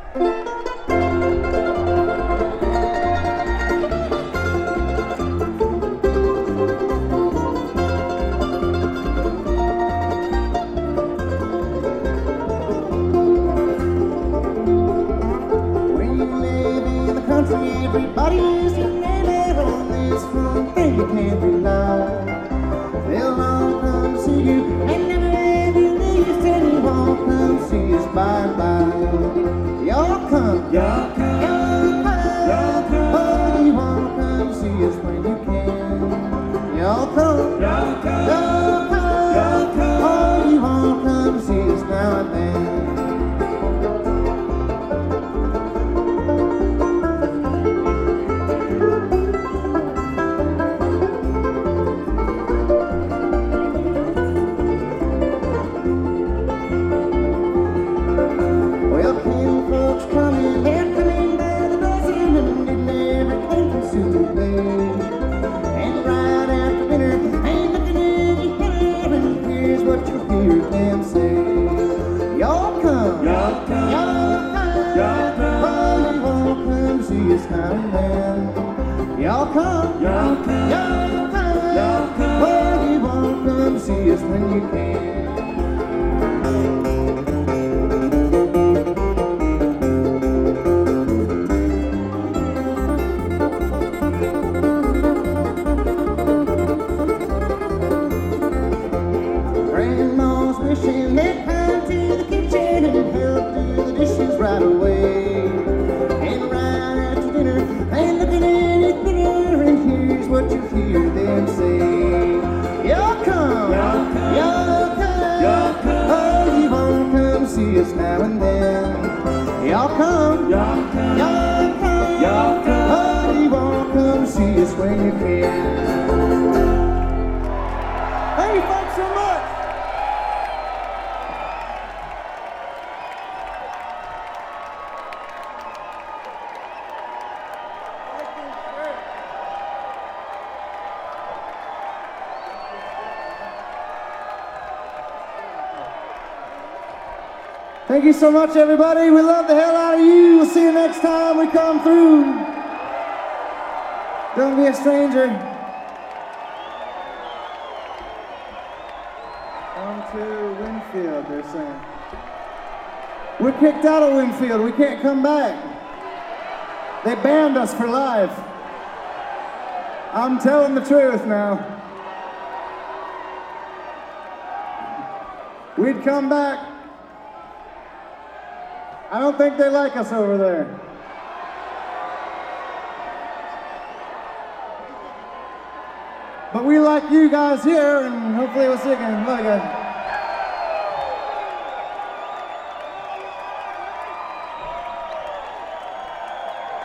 Everybody's your neighbor on this front thing you can't rely. They'll all come see you and never ever leave till you all come see us bye-bye. Y'all come, y'all come, y'all come, y'all come. Oh, you all come see us when you can. Y'all come, y'all come, y'all come, y'all come. Oh, you all come see us now and then. Y'all come, y'all come, y'all come, y'all come. Well, you won't come see us when you can. Grandma's wishing they'd come to the kitchen and help do the dishes right away. And right after dinner, ain't looking any thinner, and here's what you hear them say. Y'all come, y'all come, y'all come, y'all come. Oh, you won't come see us now and then. Y'all come, y'all come, y'all come, y'all come. Oh, you won't come see us when you can. Thank you folks so much. Thank you so much, everybody. We love the hell out of you. We'll see you next time we come through. Don't be a stranger. Come to Winfield, they're saying. We're kicked out of Winfield. We can't come back. They banned us for life. I'm telling the truth now. We'd come back. I don't think they like us over there. But we like you guys here, and hopefully we'll see you again. Bye, guys.